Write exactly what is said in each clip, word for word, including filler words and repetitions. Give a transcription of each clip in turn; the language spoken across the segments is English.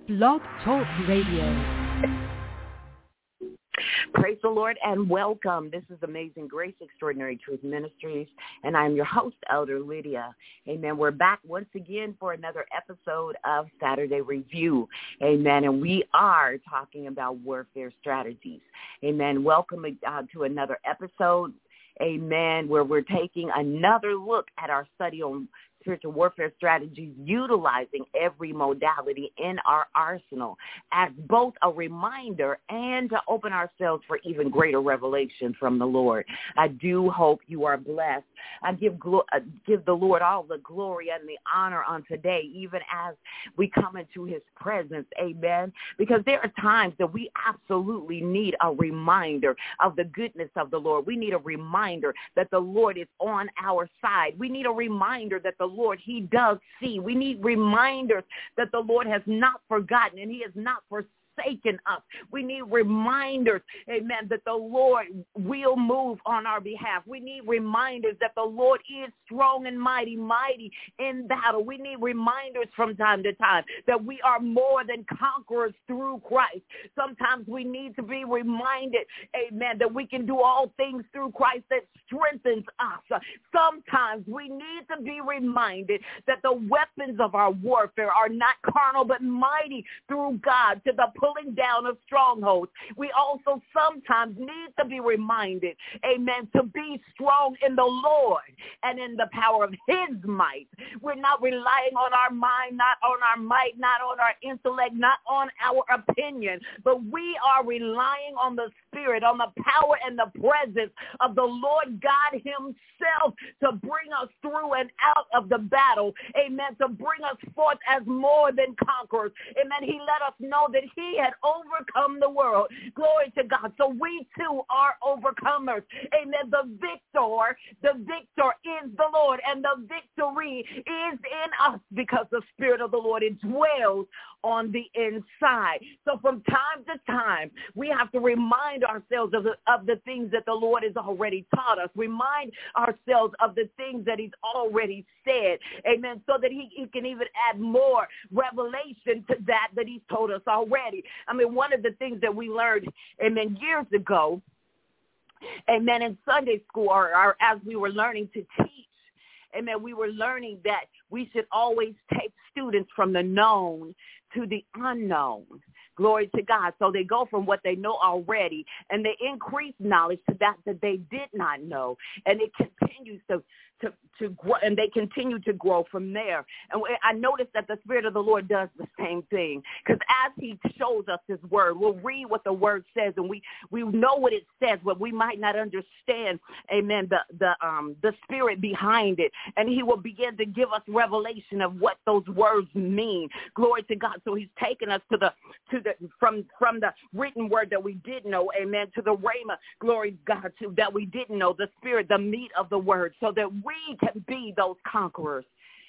Blog Talk Radio. Praise the Lord and welcome. This is Amazing Grace Extraordinary Truth Ministries, and I'm your host, Elder Lydia. Amen. We're back once again for another episode of Saturday Review. Amen. And we are talking about warfare strategies. Amen. Welcome uh, to another episode. Amen. Where we're taking another look at our study on spiritual warfare strategies, utilizing every modality in our arsenal as both a reminder and to open ourselves for even greater revelation from the Lord. I do hope you are blessed. I give glo- uh, give the Lord all the glory and the honor on today, even as we come into his presence. Amen. Because there are times that we absolutely need a reminder of the goodness of the Lord. We need a reminder that the Lord is on our side. We need a reminder that the Lord, he does see. We need reminders that the Lord has not forgotten and he has not forsaken us. We need reminders, amen, that the Lord will move on our behalf. We need reminders that the Lord is strong and mighty, mighty in battle. We need reminders from time to time that we are more than conquerors through Christ. Sometimes we need to be reminded, amen, that we can do all things through Christ that strengthens us. Sometimes we need to be reminded that the weapons of our warfare are not carnal but mighty through God to the pulling down of strongholds. We also sometimes need to be reminded, amen, to be strong in the Lord and in the power of his might. We're not relying on our mind, not on our might, not on our intellect, not on our opinion, but we are relying on the Spirit, on the power and the presence of the Lord God himself to bring us through and out of the battle, amen, to bring us forth as more than conquerors. Amen. He let us know that he had overcome the world. Glory to God. So we too are overcomers. Amen. The victor, the victor is the Lord, and the victory is in us because the Spirit of the Lord dwells on the inside. So from time to time, we have to remind ourselves of the, of the things that the Lord has already taught us. Remind ourselves of the things that he's already said. Amen. So that he, he can even add more revelation to that that he's told us already. I mean, one of the things that we learned, amen, years ago, amen, in Sunday school, or, or as we were learning to teach, amen, we were learning that we should always take students from the known to the unknown. Glory to God. So they go from what they know already, and they increase knowledge to that that they did not know, and it continues to to to grow, and they continue to grow from there. And I noticed that the Spirit of the Lord does the same thing, because as he shows us his word, we'll read what the word says, and we we know what it says, but we might not understand, amen, the the um the spirit behind it, and he will begin to give us revelation of what those words mean. Glory to God. So he's taken us to the to the from from the written word that we did know, amen, to the rhema, glory to God, to that we didn't know, the spirit, the meat of the word, so that we can be those conquerors.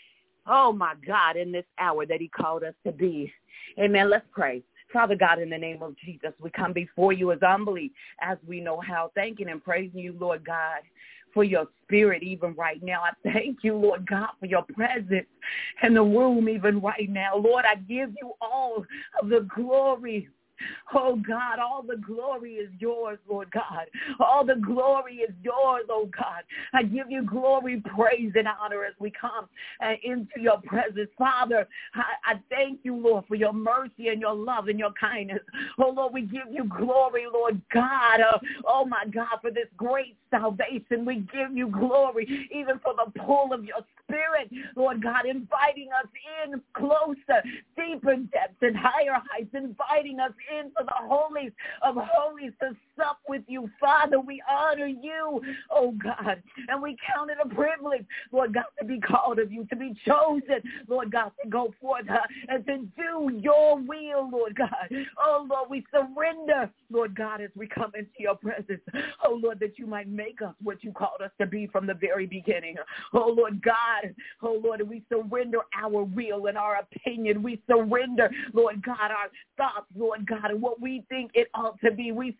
Oh my God, in this hour that he called us to be. Amen. Let's pray. Father God, in the name of Jesus, we come before you as humbly as we know how, thanking and praising you, Lord God, for your spirit even right now. I thank you, Lord God, for your presence in the room even right now. Lord, I give you all of the glory. Oh, God, all the glory is yours, Lord God. All the glory is yours, oh, God. I give you glory, praise, and honor as we come uh, into your presence. Father, I, I thank you, Lord, for your mercy and your love and your kindness. Oh, Lord, we give you glory, Lord God. Uh, oh, my God, for this great salvation. We give you glory, even for the pull of your Spirit, Lord God, inviting us in closer, deeper depths and higher heights, inviting us into the holies of holies to sup with you. Father, we honor you, oh God, and we count it a privilege, Lord God, to be called of you, to be chosen, Lord God, to go forth uh, and to do your will, Lord God. Oh, Lord, we surrender, Lord God, as we come into your presence. Oh, Lord, that you might make us what you called us to be from the very beginning. Oh, Lord God, oh, Lord, we surrender our will and our opinion. We surrender, Lord God, our thoughts, Lord God, and what we think it ought to be. We surrender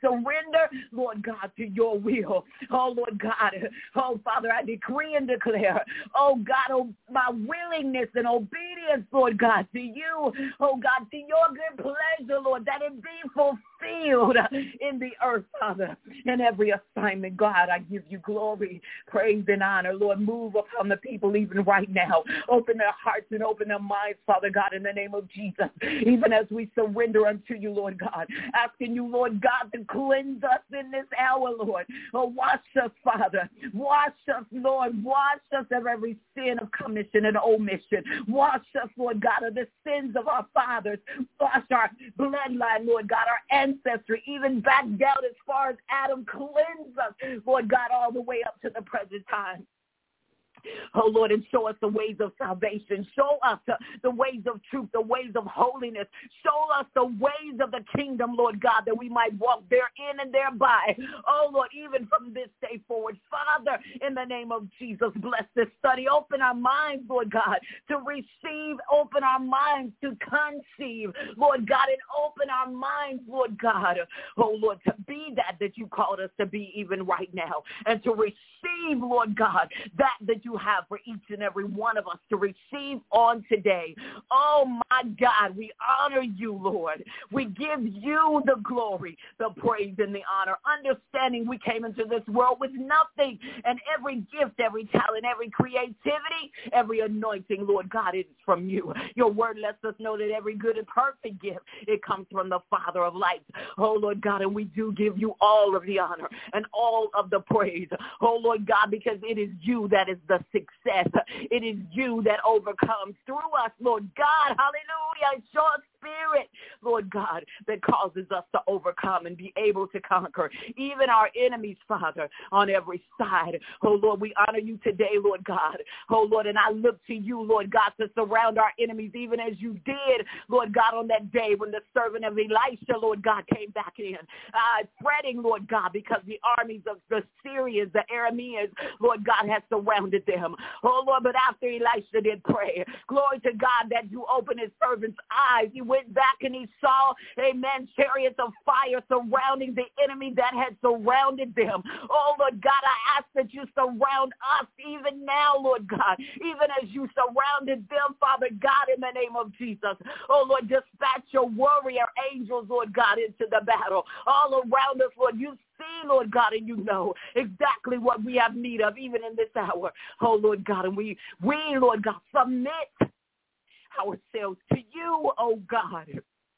surrender, Lord God, to your will. Oh, Lord God. Oh, Father, I decree and declare, oh, God, oh, my willingness and obedience, Lord God, to you, oh, God, to your good pleasure, Lord, that it be fulfilled in the earth, Father. In every assignment, God, I give you glory, praise, and honor. Lord, move upon the people even right now. Open their hearts and open their minds, Father God, in the name of Jesus, even as we surrender unto you, Lord God, asking you, Lord God, to cleanse us in this hour, Lord. Oh, wash us, Father. Wash us, Lord. Wash us of every sin of commission and omission. Wash us, Lord God, of the sins of our fathers. Wash our bloodline, Lord God, our ancestry, even back down as far as Adam. Cleanse us, Lord God, all the way up to the present time. Oh, Lord, and show us the ways of salvation. Show us uh, the ways of truth, the ways of holiness. Show us the ways of the kingdom, Lord God, that we might walk therein and thereby. Oh, Lord, even from this day forward, Father, in the name of Jesus, bless this study. Open our minds, Lord God, to receive. Open our minds to conceive, Lord God, and open our minds, Lord God, oh, Lord, to be that that you called us to be even right now, and to receive, Lord God, that that you have for each and every one of us to receive on today. Oh, my God, we honor you, Lord. We give you the glory, the praise, and the honor, understanding we came into this world with nothing, and every gift, every talent, every creativity, every anointing, Lord God, it is from you. Your word lets us know that every good and perfect gift, it comes from the Father of lights. Oh, Lord God, and we do give you all of the honor and all of the praise. Oh, Lord God, because it is you that is the success. It is you that overcomes through us, Lord God. Hallelujah. It's your spirit, Lord God, that causes us to overcome and be able to conquer even our enemies, Father, on every side. Oh, Lord, we honor you today, Lord God. Oh, Lord, and I look to you, Lord God, to surround our enemies even as you did, Lord God, on that day when the servant of Elisha, Lord God, came back in, uh, fretting, Lord God, because the armies of the Syrians, the Arameans, Lord God, had surrounded them. Oh, Lord, but after Elisha did pray, glory to God that you opened his servant's eyes. He went back and he saw, amen, chariots of fire surrounding the enemy that had surrounded them. Oh, Lord God, I ask that you surround us even now, Lord God, even as you surrounded them, Father God, in the name of Jesus. Oh, Lord, dispatch your warrior angels, Lord God, into the battle. All around us, Lord, you see, Lord God, and you know exactly what we have need of even in this hour. Oh, Lord God, and we, we, Lord God, submit ourselves to you, oh God.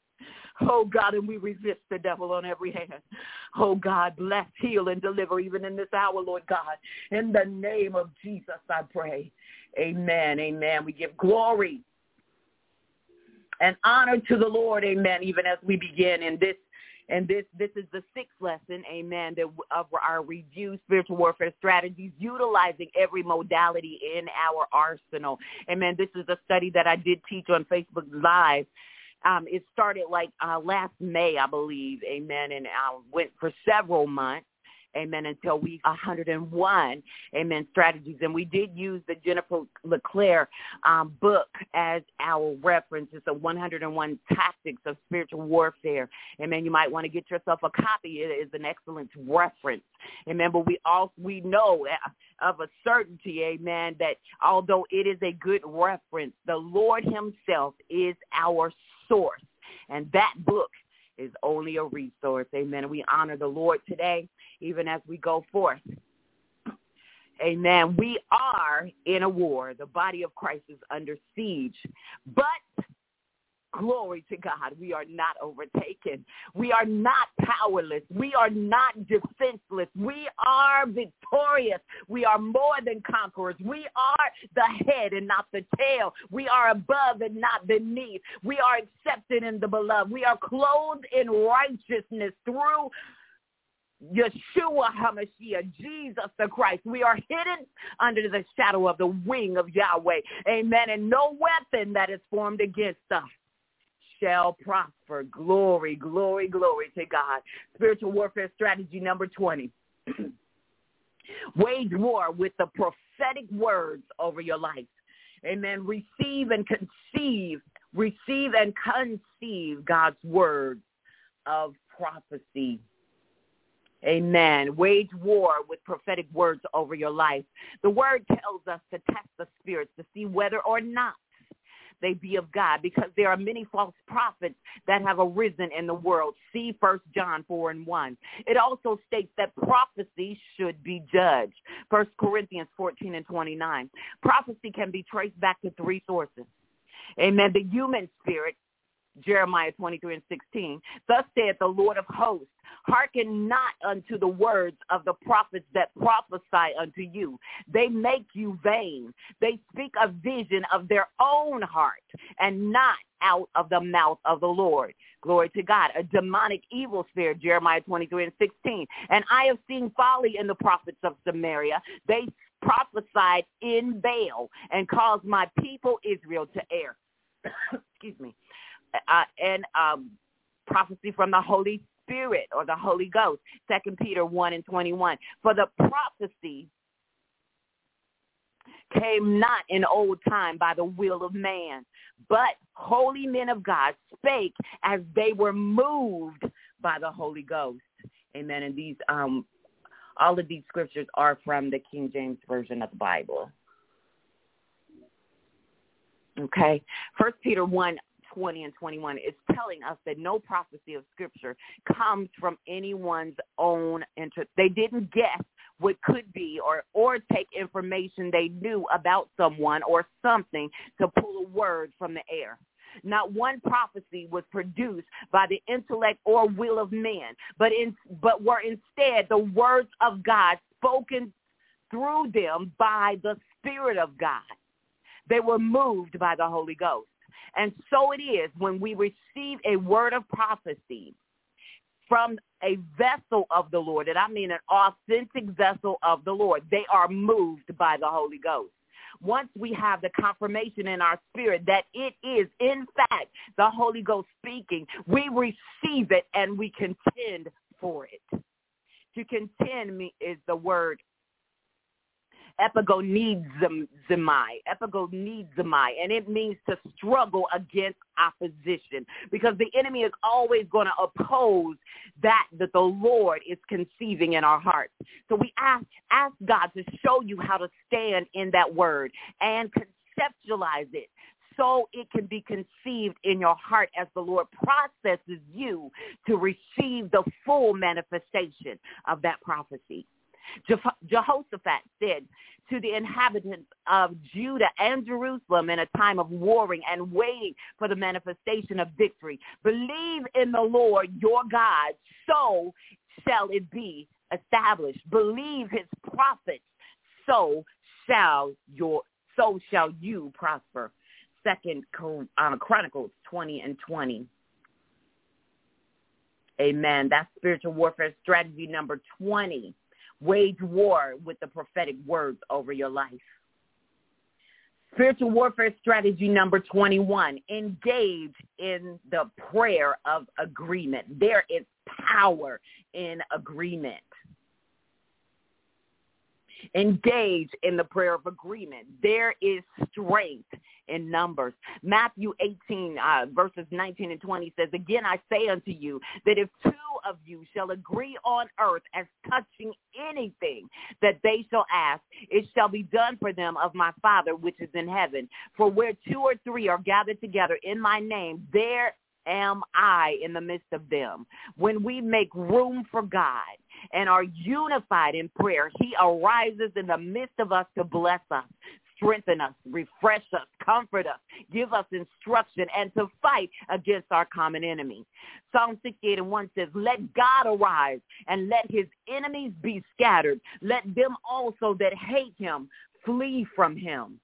Oh, God, and we resist the devil on every hand. Oh, God, bless, heal, and deliver even in this hour, Lord God. In the name of Jesus, I pray. Amen, amen. We give glory and honor to the Lord, amen, even as we begin in this. And this this is the sixth lesson, amen, that of our review, spiritual warfare strategies, utilizing every modality in our arsenal. Amen. This is a study that I did teach on Facebook Live. Um, it started like uh, last May, I believe, amen, and I went for several months. Amen, until week one hundred one, amen, strategies. And we did use the Jennifer LeClaire um, book as our reference. It's a one hundred one Tactics of Spiritual Warfare. Amen, you might want to get yourself a copy. It is an excellent reference. Amen, but we all, we know of a certainty, amen, that although it is a good reference, the Lord himself is our source. And that book is only a resource. Amen. And we honor the Lord today, even as we go forth. Amen. We are in a war. The body of Christ is under siege. But glory to God, we are not overtaken. We are not powerless. We are not defenseless. We are victorious. We are more than conquerors. We are the head and not the tail. We are above and not beneath. We are accepted in the beloved. We are clothed in righteousness through Yeshua HaMashiach, Jesus the Christ. We are hidden under the shadow of the wing of Yahweh. Amen. And no weapon that is formed against us shall prosper. Glory, glory, glory to God. Spiritual warfare strategy number twenty. Wage war with the prophetic words over your life. Amen. Receive and conceive, receive and conceive God's words of prophecy Amen. Wage war with prophetic words over your life. The word tells us to test the spirits to see whether or not they be of God, because there are many false prophets that have arisen in the world. See First John four and one. It also states that prophecy should be judged. First Corinthians fourteen and twenty-nine. Prophecy can be traced back to three sources. Amen. The human spirit, Jeremiah twenty-three and sixteen. Thus saith the Lord of hosts, hearken not unto the words of the prophets that prophesy unto you. They make you vain. They speak a vision of their own heart and not out of the mouth of the Lord. Glory to God. A demonic evil spirit, Jeremiah twenty-three and sixteen. And I have seen folly in the prophets of Samaria. They prophesied in Baal and caused my people Israel to err. Excuse me. Uh, and um, prophecy from the Holy Spirit or the Holy Ghost, Second Peter one and twenty-one. For the prophecy came not in old time by the will of man, but holy men of God spake as they were moved by the Holy Ghost. Amen. And these, um, all of these scriptures are from the King James Version of the Bible. Okay. First Peter one, twenty and twenty-one is telling us that no prophecy of Scripture comes from anyone's own interest. They didn't guess what could be or, or take information they knew about someone or something to pull a word from the air. Not one prophecy was produced by the intellect or will of man, but in, but were instead the words of God spoken through them by the Spirit of God. They were moved by the Holy Ghost. And so it is when we receive a word of prophecy from a vessel of the Lord, and I mean an authentic vessel of the Lord, they are moved by the Holy Ghost. Once we have the confirmation in our spirit that it is, in fact, the Holy Ghost speaking, we receive it and we contend for it. To contend is the word epigonizomai, epigonizomai, and it means to struggle against opposition, because the enemy is always going to oppose that that the Lord is conceiving in our hearts. So we ask, ask God to show you how to stand in that word and conceptualize it so it can be conceived in your heart as the Lord processes you to receive the full manifestation of that prophecy. Jehoshaphat said to the inhabitants of Judah and Jerusalem in a time of warring and waiting for the manifestation of victory, believe in the Lord your God, so shall it be established. Believe his prophets, so shall your so shall you prosper. Second uh, Chronicles twenty and twenty. Amen. That's spiritual warfare strategy number twenty. Wage war with the prophetic words over your life. Spiritual warfare strategy number twenty-one. Engage in the prayer of agreement. There is power in agreement. Engage in the prayer of agreement. There is strength in numbers. Matthew eighteen, uh, verses nineteen and twenty says, again, I say unto you that if two of you shall agree on earth as touching anything that they shall ask, it shall be done for them of my Father which is in heaven. For where two or three are gathered together in my name, there am I in the midst of them. When we make room for God and are unified in prayer, he arises in the midst of us to bless us, strengthen us, refresh us, comfort us, give us instruction, and to fight against our common enemy. Psalm sixty-eight and one says, let God arise and let his enemies be scattered. Let them also that hate him flee from him.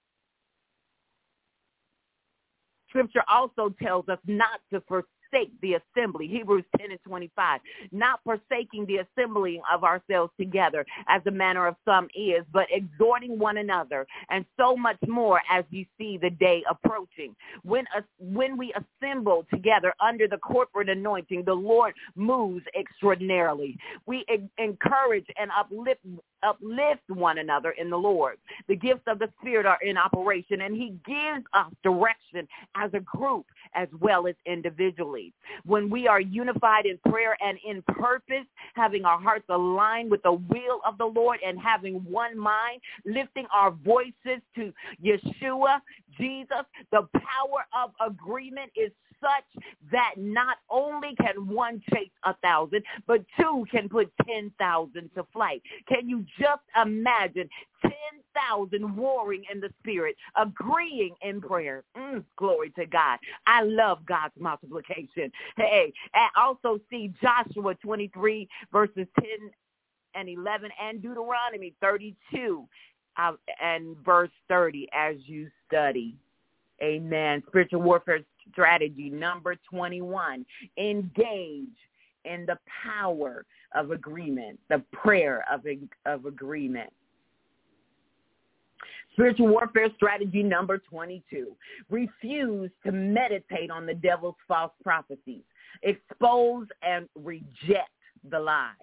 Scripture also tells us not to forsake the assembly, Hebrews ten and twenty-five, not forsaking the assembling of ourselves together as the manner of some is, but exhorting one another, and so much more as you see the day approaching. When, uh, when we assemble together under the corporate anointing, the Lord moves extraordinarily. We e- encourage and uplift uplift one another in the Lord. The gifts of the Spirit are in operation, and he gives us direction as a group as well as individually. faith. When we are unified in prayer and in purpose, having our hearts aligned with the will of the Lord and having one mind, lifting our voices to Yeshua, Jesus, the power of agreement is such that not only can one chase a thousand, but two can put ten thousand to flight. Can you just imagine ten thousand warring in the spirit, agreeing in prayer? Mm, glory to God. I love God's multiplication. Hey, and also see Joshua twenty-three, verses ten and eleven, and Deuteronomy thirty-two uh, and verse thirty as you study. Amen. Spiritual warfare strategy number twenty-one. Engage in the power of agreement, the prayer of, of agreement. Spiritual warfare strategy number twenty-two. Refuse to meditate on the devil's false prophecies. Expose and reject the lies.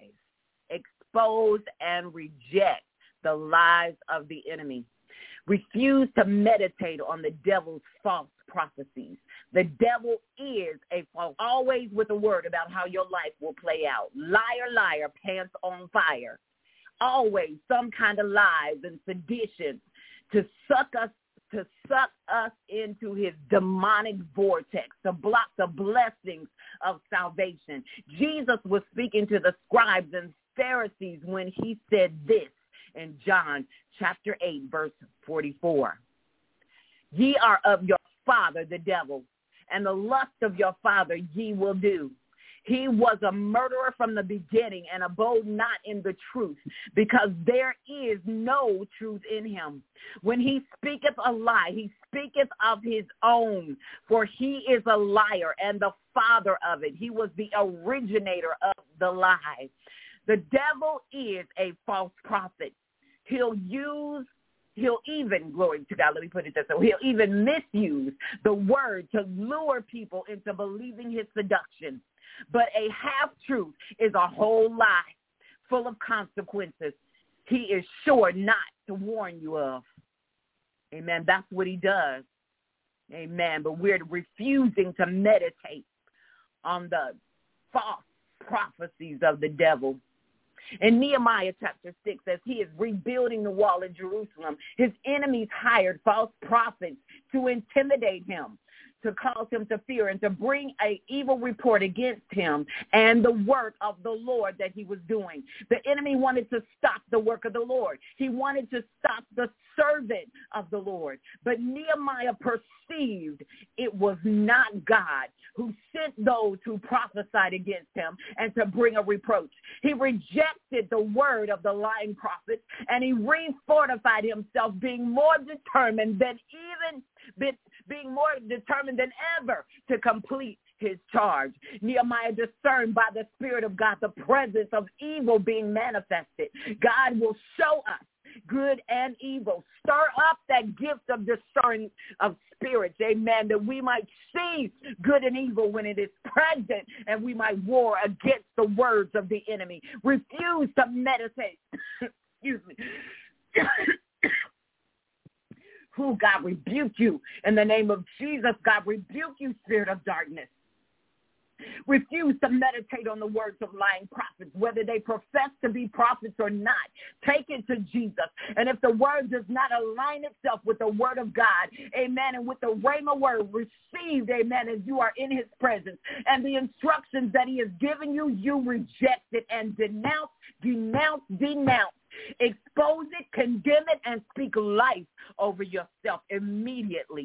Expose and reject the lies of the enemy. Refuse to meditate on the devil's false prophecies. The devil is a false, always with a word about how your life will play out. Liar, liar, pants on fire. Always some kind of lies and sedition to suck us to suck us into his demonic vortex, to block the blessings of salvation. Jesus was speaking to the scribes and Pharisees when he said this in John chapter eight, verse forty-four. Ye are of your father, the devil, and the lust of your father ye will do. He was a murderer from the beginning and abode not in the truth, because there is no truth in him. When he speaketh a lie, he speaketh of his own, for he is a liar and the father of it. He was the originator of the lie. The devil is a false prophet. He'll use He'll even, glory to God, let me put it this way, he'll even misuse the word to lure people into believing his seduction. But a half-truth is a whole lie full of consequences he is sure not to warn you of. Amen. That's what he does. Amen. But we're refusing to meditate on the false prophecies of the devil. In Nehemiah chapter six, as he is rebuilding the wall in Jerusalem, his enemies hired false prophets to intimidate him, to cause him to fear, and to bring an evil report against him and the work of the Lord that he was doing. The enemy wanted to stop the work of the Lord. He wanted to stop the servant of the Lord. But Nehemiah perceived it was not God who sent those who prophesied against him and to bring a reproach. He rejected the word of the lying prophets, and he refortified himself, being more determined than even been, being more determined than ever to complete his charge. Nehemiah discerned by the Spirit of God the presence of evil being manifested. God will show us good and evil. Stir up that gift of discerning of spirits, amen, that we might see good and evil when it is present, and we might war against the words of the enemy. Refuse to meditate. Excuse me. Who God rebuke you in the name of Jesus. God rebuke you, spirit of darkness. Refuse to meditate on the words of lying prophets, whether they profess to be prophets or not. Take it to Jesus. And if the word does not align itself with the word of God, amen, and with the rhema word received, amen, as you are in his presence, and the instructions that he has given you, you reject it and denounce, denounce, denounce. Expose it, condemn it, and speak life over yourself immediately.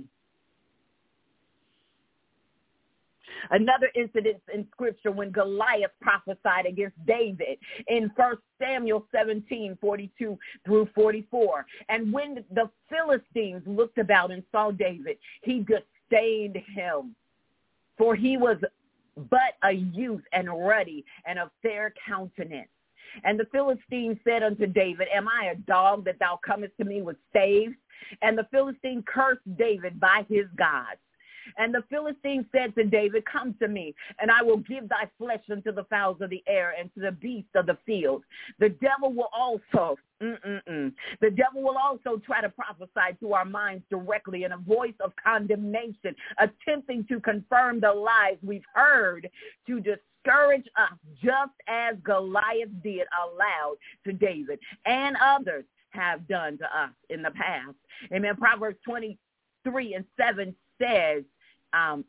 Another incident in Scripture when Goliath prophesied against David in First Samuel seventeen, forty-two through forty-four. And when the Philistines looked about and saw David, he disdained him, for he was but a youth and ruddy and of fair countenance. And the Philistine said unto David, Am I a dog that thou comest to me with staves? And the Philistine cursed David by his gods. And the Philistine said to David, come to me, and I will give thy flesh unto the fowls of the air and to the beasts of the field. The devil will also, mm-mm-mm, the devil will also try to prophesy to our minds directly in a voice of condemnation, attempting to confirm the lies we've heard to discourage us, just as Goliath did aloud to David and others have done to us in the past. Amen. Proverbs twenty-three and seven says, um,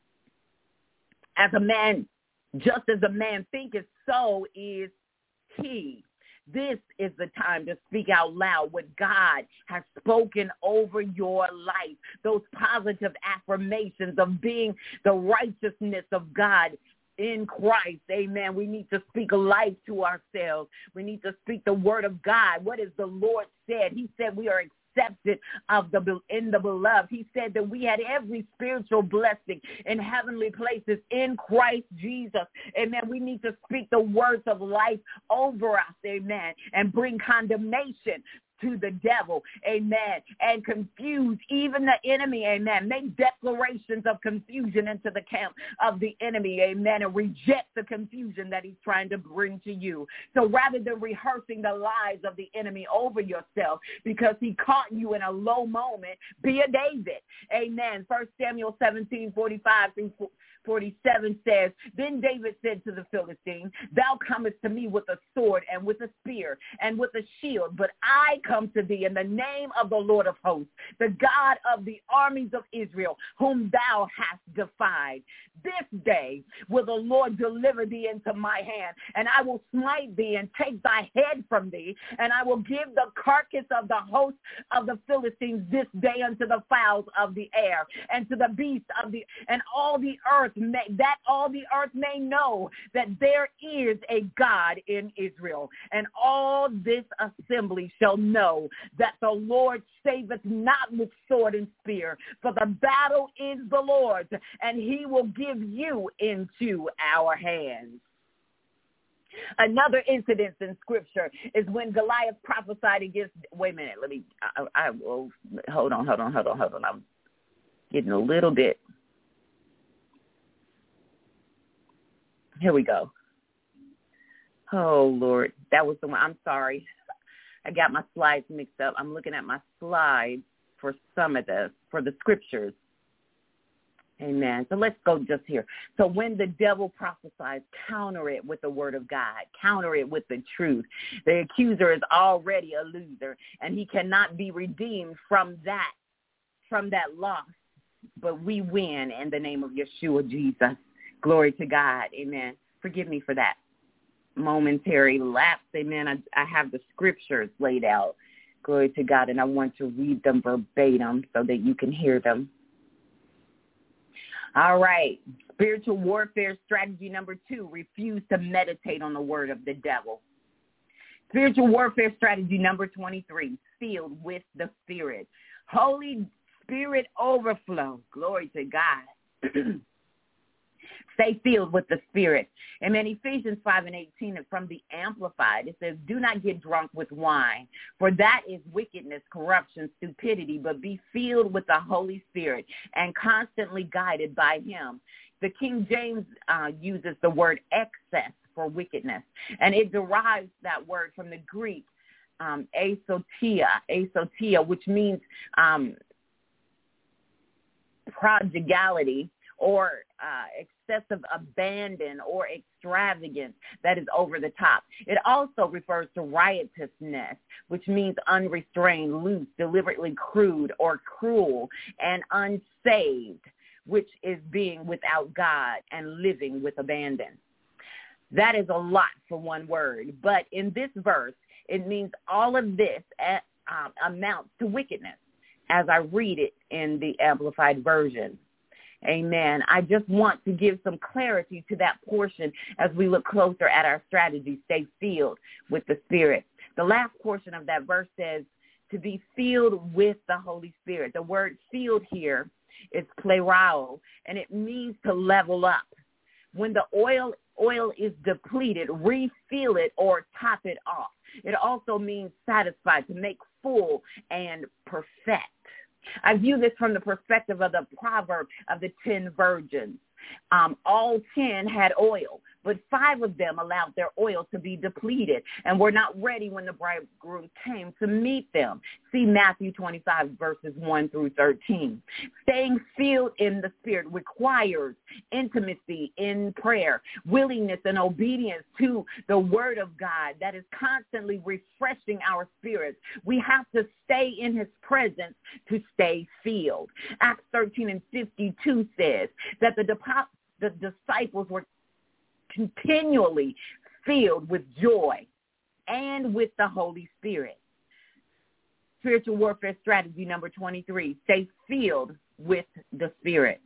as a man, just as a man thinketh, so is he. This is the time to speak out loud what God has spoken over your life, those positive affirmations of being the righteousness of God in Christ. Amen. We need to speak life to ourselves. We need to speak the word of God. What is the Lord said? He said we are accepted of the in the beloved. He said that we had every spiritual blessing in heavenly places in Christ Jesus. Amen. We need to speak the words of life over us. Amen. And bring condemnation to the devil, amen, and confuse even the enemy, amen. Make declarations of confusion into the camp of the enemy, amen, and reject the confusion that he's trying to bring to you. So rather than rehearsing the lies of the enemy over yourself because he caught you in a low moment, be a David, amen. First Samuel seventeen, forty-five through forty-seven says, then David said to the Philistine, thou comest to me with a sword and with a spear and with a shield, but I come to thee in the name of the Lord of hosts, the God of the armies of Israel, whom thou hast defied. This day will the Lord deliver thee into my hand, and I will smite thee and take thy head from thee, and I will give the carcass of the host of the Philistines this day unto the fowls of the air, and to the beasts of the, and all the earth may, that all the earth may know that there is a God in Israel. And all this assembly shall know that the Lord saveth not with sword and spear, for the battle is the Lord's, and he will give you into our hands. Another incident in Scripture is when Goliath prophesied against, wait a minute, let me, I, I will, hold on, hold on, hold on, hold on. I'm getting a little bit. Here we go. Oh, Lord, that was the one. I'm sorry. I got my slides mixed up. I'm looking at my slides for some of this, for the Scriptures. Amen. So let's go just here. So when the devil prophesies, counter it with the word of God. Counter it with the truth. The accuser is already a loser, and he cannot be redeemed from that, from that loss. But we win in the name of Yeshua, Jesus. Glory to God. Amen. Forgive me for that momentary lapse. Amen. I, I have the Scriptures laid out. Glory to God. And I want to read them verbatim so that you can hear them. All right. Spiritual warfare strategy number two, refuse to meditate on the word of the devil. Spiritual warfare strategy number twenty-three, filled with the Spirit. Holy Spirit overflow. Glory to God. Stay filled with the Spirit. And then Ephesians five and eighteen, from the Amplified, it says, do not get drunk with wine, for that is wickedness, corruption, stupidity, but be filled with the Holy Spirit and constantly guided by him. The King James uh, uses the word excess for wickedness, and it derives that word from the Greek um, asotia, asotia, which means um, prodigality, or uh, excessive abandon or extravagance that is over the top. It also refers to riotousness, which means unrestrained, loose, deliberately crude or cruel, and unsaved, which is being without God and living with abandon. That is a lot for one word, but in this verse, it means all of this uh, um, amounts to wickedness, as I read it in the Amplified Version. Amen. I just want to give some clarity to that portion as we look closer at our strategy. Stay filled with the Spirit. The last portion of that verse says to be filled with the Holy Spirit. The word filled here is plerao, and it means to level up. When the oil oil is depleted, refill it or top it off. It also means satisfied, to make full and perfect. I view this from the perspective of the proverb of the ten virgins. Um, all ten had oil, but five of them allowed their oil to be depleted and were not ready when the bridegroom came to meet them. See Matthew twenty-five, verses one through thirteen. Staying filled in the Spirit requires intimacy in prayer, willingness and obedience to the Word of God that is constantly refreshing our spirits. We have to stay in His presence to stay filled. Acts thirteen and fifty-two says that the, the disciples were continually filled with joy and with the Holy Spirit. Spiritual warfare strategy number twenty-three, stay filled with the Spirit.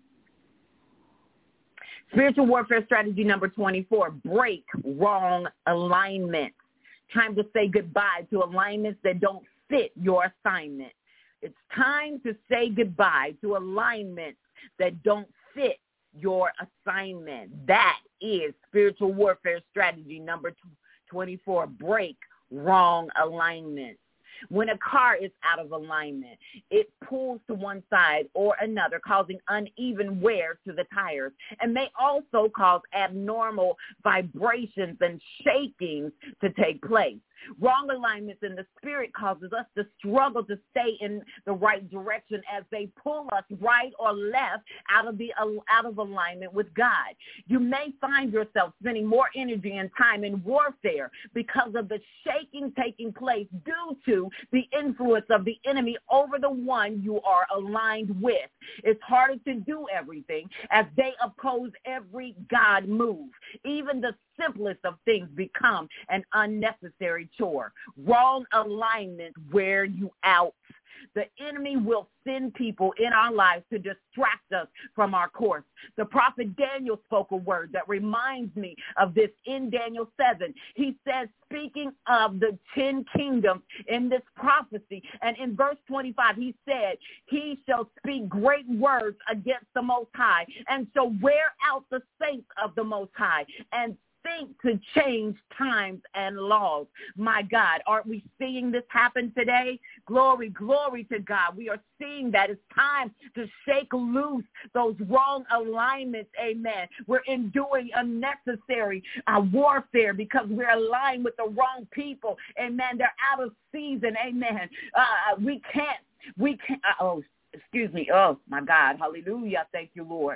Spiritual warfare strategy number twenty-four, break wrong alignment. Time to say goodbye to alignments that don't fit your assignment. It's time to say goodbye to alignments that don't fit your assignment. That is spiritual warfare strategy number twenty-four, break wrong alignment. When a car is out of alignment, it pulls to one side or another, causing uneven wear to the tires, and may also cause abnormal vibrations and shakings to take place. Wrong alignments in the spirit causes us to struggle to stay in the right direction as they pull us right or left out of the out of alignment with God. You may find yourself spending more energy and time in warfare because of the shaking taking place due to the influence of the enemy over the one you are aligned with. It's harder to do everything as they oppose every God move. Even the simplest of things become an unnecessary chore. Wrong alignment wear you out. The enemy will send people in our lives to distract us from our course. The prophet Daniel spoke a word that reminds me of this in Daniel seven. He says, speaking of the ten kingdoms in this prophecy, and in verse twenty-five, he said, he shall speak great words against the Most High, and shall wear out the saints of the Most High, and think to change times and laws. My God, aren't we seeing this happen today? Glory, glory to God. We are seeing that it's time to shake loose those wrong alignments. Amen. We're enduring unnecessary uh, warfare because we're aligned with the wrong people. Amen. They're out of season. Amen. Uh, we can't, we can't, uh, oh, excuse me. Oh, my God. Hallelujah. Thank you, Lord.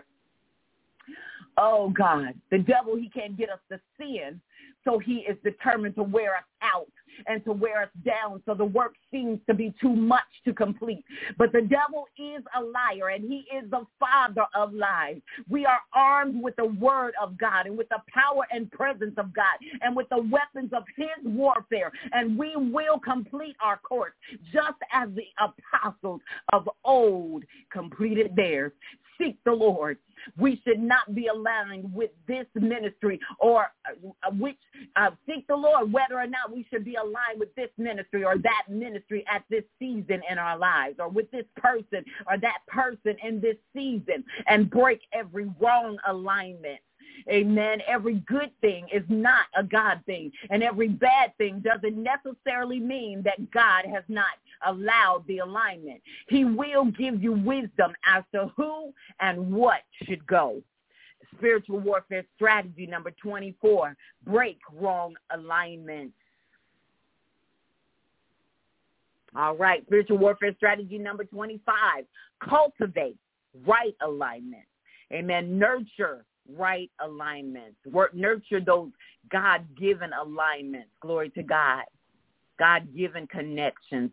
Oh, God, the devil, he can't get us to sin, so he is determined to wear us out and to wear us down, so the work seems to be too much to complete. But the devil is a liar, and he is the father of lies. We are armed with the word of God and with the power and presence of God and with the weapons of his warfare, and we will complete our course just as the apostles of old completed theirs. Seek the Lord. We should not be aligned with this ministry or uh, which uh, seek the Lord whether or not we should be aligned with this ministry or that ministry at this season in our lives, or with this person or that person in this season, and break every wrong alignment. Amen. Every good thing is not a God thing, and every bad thing doesn't necessarily mean that God has not allowed the alignment. He will give you wisdom as to who and what should go. Spiritual warfare strategy number twenty-four, break wrong alignments. All right, spiritual warfare strategy number twenty-five, cultivate right alignment. Amen. Nurture right alignments. Work, nurture those God-given alignments. Glory to God. God-given connections.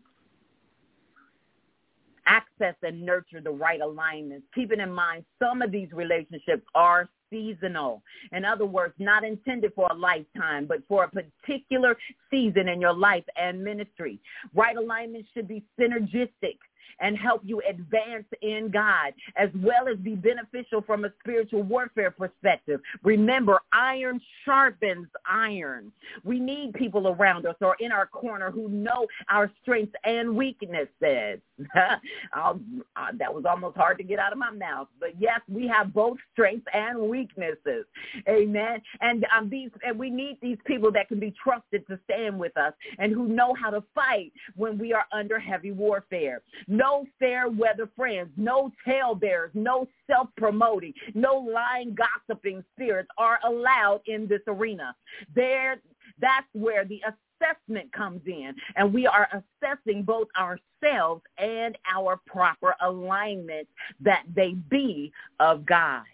Access and nurture the right alignments. Keeping in mind, some of these relationships are seasonal. In other words, not intended for a lifetime, but for a particular season in your life and ministry. Right alignment should be synergistic and help you advance in God, as well as be beneficial from a spiritual warfare perspective. Remember, iron sharpens iron. We need people around us or in our corner who know our strengths and weaknesses. uh, that was almost hard to get out of my mouth. But yes, we have both strengths and weaknesses. Amen. And um, these, and we need these people that can be trusted to stand with us and who know how to fight when we are under heavy warfare. No fair weather friends, no talebearers, no self-promoting, no lying, gossiping spirits are allowed in this arena. There, that's where the assessment comes in, and we are assessing both ourselves and our proper alignment that they be of God.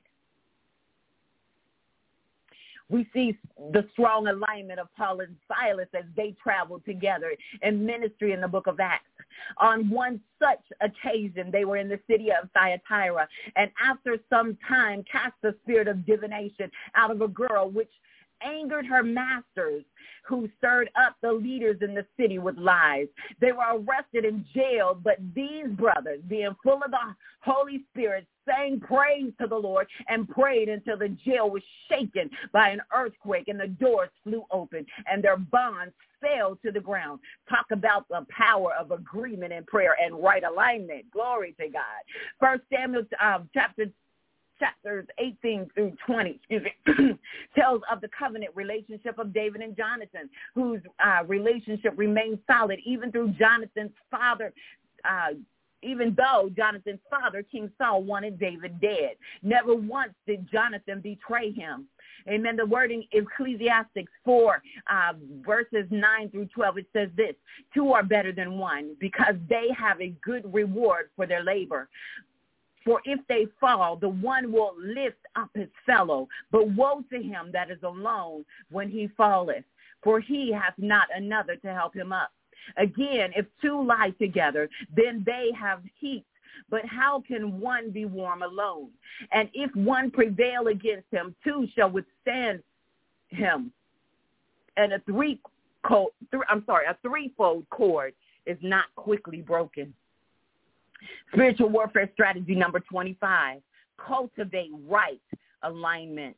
We see the strong alignment of Paul and Silas as they traveled together in ministry in the book of Acts. On one such occasion, they were in the city of Thyatira, and after some time cast the spirit of divination out of a girl, which angered her masters, who stirred up the leaders in the city with lies. They were arrested and jailed, but these brothers, being full of the Holy Spirit, sang praise to the Lord and prayed until the jail was shaken by an earthquake and the doors flew open and their bonds fell to the ground. Talk about the power of agreement and prayer and right alignment. Glory to God. First Samuel um, chapter chapters eighteen through twenty, excuse me, tells of the covenant relationship of David and Jonathan, whose uh, relationship remained solid even through Jonathan's father, uh, even though Jonathan's father, King Saul, wanted David dead. Never once did Jonathan betray him. Amen. The word in Ecclesiastes four, uh, verses nine through twelve, it says this: two are better than one because they have a good reward for their labor. For if they fall, the one will lift up his fellow. But woe to him that is alone when he falleth, for he hath not another to help him up. Again, if two lie together, then they have heat. But how can one be warm alone? And if one prevail against him, two shall withstand him. And a three, co- th- I'm sorry, a threefold cord is not quickly broken. Spiritual warfare strategy number twenty-five, cultivate right alignment.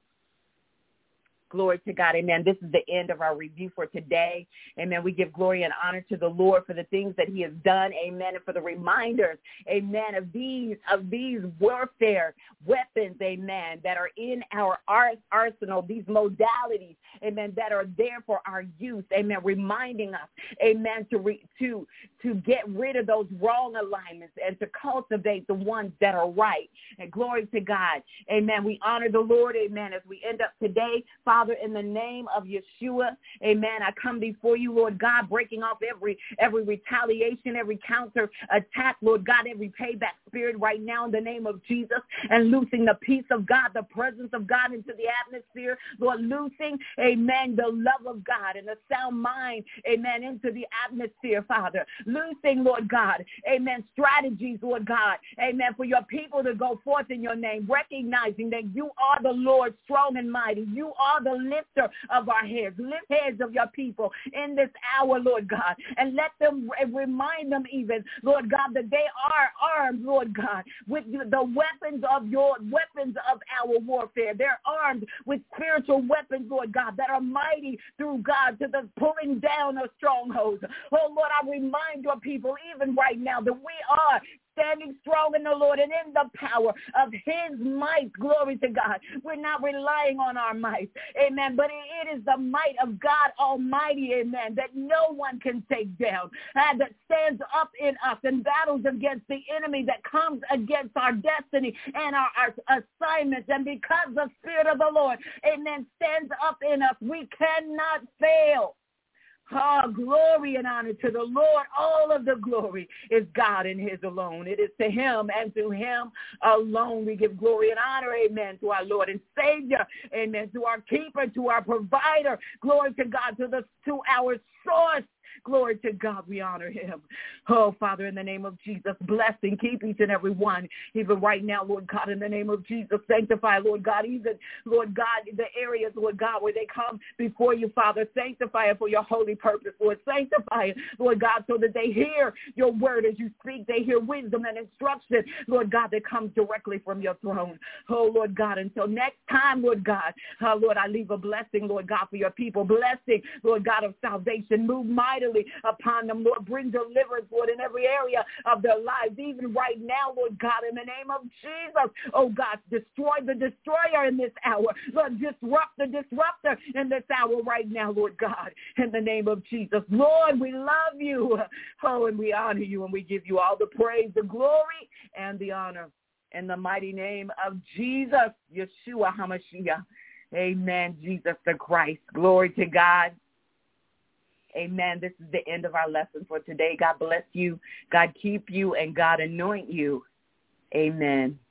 Glory to God. Amen. This is the end of our review for today. Amen. We give glory and honor to the Lord for the things that he has done. Amen. And for the reminders, amen, of these, of these warfare weapons, amen, that are in our arsenal, these modalities, amen, that are there for our use. Amen. Reminding us, amen, to, re, to, to get rid of those wrong alignments and to cultivate the ones that are right. And glory to God. Amen. We honor the Lord. Amen. As we end up today, Father, Father, in the name of Yeshua, amen, I come before you, Lord God, breaking off every every retaliation, every counter attack, Lord God, every payback spirit right now in the name of Jesus, and loosing the peace of God, the presence of God into the atmosphere, Lord, loosing, amen, the love of God and the sound mind, amen, into the atmosphere, Father, loosing, Lord God, amen, strategies, Lord God, amen, for your people to go forth in your name, recognizing that you are the Lord, strong and mighty. You are the lifter of our heads. Lift heads of your people in this hour, Lord God, and let them remind them even, Lord God, that they are armed, Lord God, with the weapons of your weapons of our warfare. They're armed with spiritual weapons, Lord God, that are mighty through God to the pulling down of strongholds. Oh, Lord, I remind your people even right now that we are standing strong in the Lord and in the power of his might. Glory to God. We're not relying on our might. Amen. But it is the might of God Almighty. Amen. That no one can take down. Uh, that stands up in us and battles against the enemy that comes against our destiny and our, our assignments. And because the Spirit of the Lord, amen, stands up in us, we cannot fail. Oh, glory and honor to the Lord. All of the glory is God and his alone. It is to him and to him alone we give glory and honor, amen, to our Lord and Savior, amen, to our keeper, to our provider. Glory to God, to the to our source. Glory to God, we honor him. Oh, Father, in the name of Jesus, bless and keep each and every one. Even right now, Lord God, in the name of Jesus, sanctify, Lord God, even, Lord God, the areas, Lord God, where they come before you, Father, sanctify it for your holy purpose, Lord. Sanctify it, Lord God, so that they hear your word as you speak. They hear wisdom and instruction, Lord God, that comes directly from your throne. Oh, Lord God, until next time, Lord God, oh, Lord, I leave a blessing, Lord God, for your people. Blessing, Lord God, of salvation. Move mighty mightily upon them, Lord. Bring deliverance, Lord, in every area of their lives, even right now, Lord God, in the name of Jesus. Oh, God, destroy the destroyer in this hour. Lord, disrupt the disruptor in this hour right now, Lord God, in the name of Jesus. Lord, we love you. Oh, and we honor you, and we give you all the praise, the glory, and the honor. In the mighty name of Jesus, Yeshua HaMashiach. Amen, Jesus the Christ. Glory to God. Amen. This is the end of our lesson for today. God bless you. God keep you, and God anoint you. Amen.